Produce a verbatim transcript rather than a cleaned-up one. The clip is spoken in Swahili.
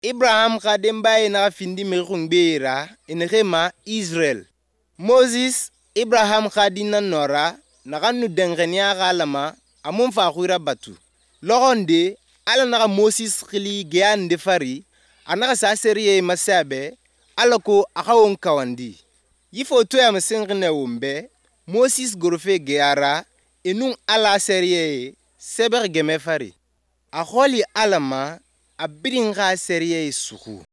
Abraham ka dembaye na findi me kungbera enrema Israel. Moses Abraham ka dinna nora na kanu dengenia galama amun fa khura batu. Logonde ala na Moses khili geande fari anaka sa seriye masabe alako akawon kawandi. Yifo to ya msengne umbe Moses gorfe geara enung ala seriye seber geme fari. Akholi alama abiringa seriye suku.